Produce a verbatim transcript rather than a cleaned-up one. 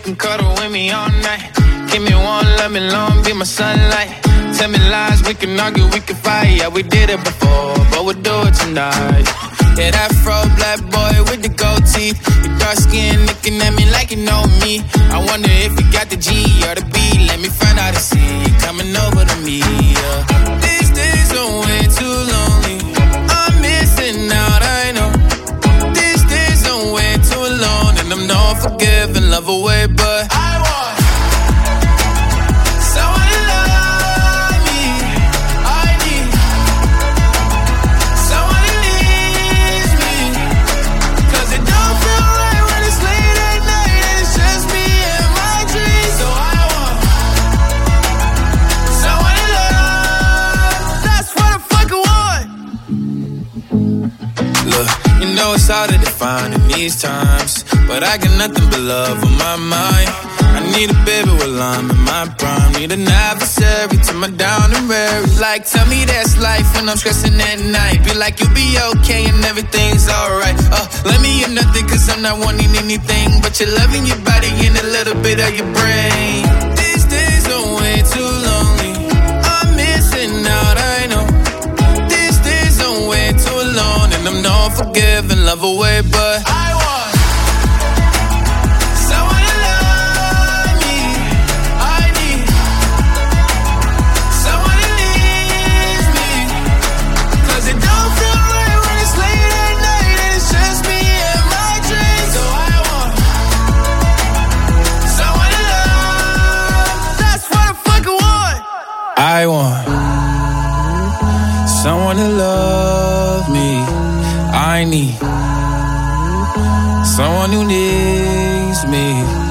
can cuddle with me all night. Give me one, let me long, be my sunlight. Tell me lies, we can argue, we can fight. Yeah, we did it before, but we'll do it tonight. Yeah, that fro black boy with the gold teeth. Your dark skin looking at me like you know me. I wonder if you got the G or the B. Let me find out and see you coming over to me. Yeah. These days are way too lonely. I'm missing out, I know. These days are way too alone, and I'm not forgiving, love away, but I want someone to love me. I need someone who needs me. Cause it don't feel right when it's late at night and it's just me and my dreams. So I want someone to love. That's what I fucking want. Look, you know it's hard to define in these times, but I got nothing but love on my mind. I need a baby while I'm in my prime. Need an adversary to my down and weary. Like, tell me that's life when I'm stressing at night. Be like, you'll be okay and everything's alright. Uh, let me hear nothing cause I'm not wanting anything but your love in your body and a little bit of your brain. These days are way too lonely. I'm missing out, I know. These days are way too alone, and I'm not forgiving, love away, but I want someone to love me. I need someone who needs me. Cause it don't feel right when it's late at night and it's just me and my dreams. So I want someone to love. That's what I fucking want. I want someone to love me. I need someone who needs me.